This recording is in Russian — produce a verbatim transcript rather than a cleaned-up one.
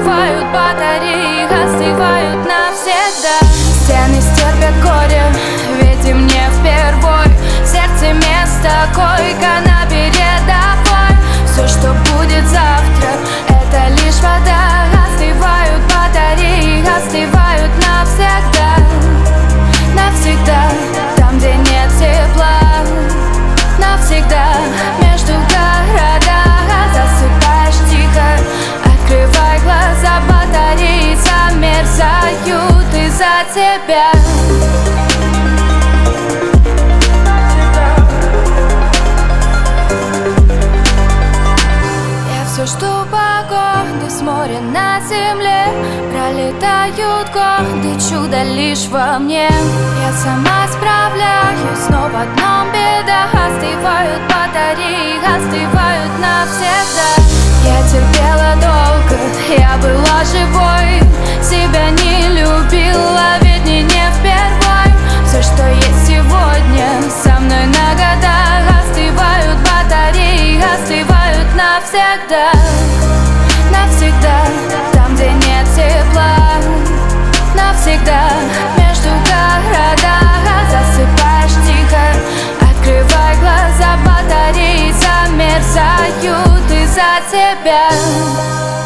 остывают батареи, остывают навсегда. Стены стерпят горе, ведь им не впервой. В сердце место, койка на передовой. Все, что будет завтра, это лишь вода. Остывают батареи, остывают навсегда. Навсегда, там, где нет тепла. Навсегда, между городах. Засыпаешь тихо, открывай глаза. Батареи замерзают из-за тебя. Я все жду погоды с моря на земле. Пролетают годы, чудо лишь во мне. Я сама справляюсь, но в одном беда. Остывают батареи, остывают навсегда. Я терпела долго, я была живой. Себя не любила, ведь не, не впервой. Все, что есть сегодня, со мной на года. Остывают батареи, остывают навсегда. Навсегда, там, где нет тепла. Навсегда, между городах. Засыпаешь тихо, открывай глаза. Батареи замерзают из-за тебя.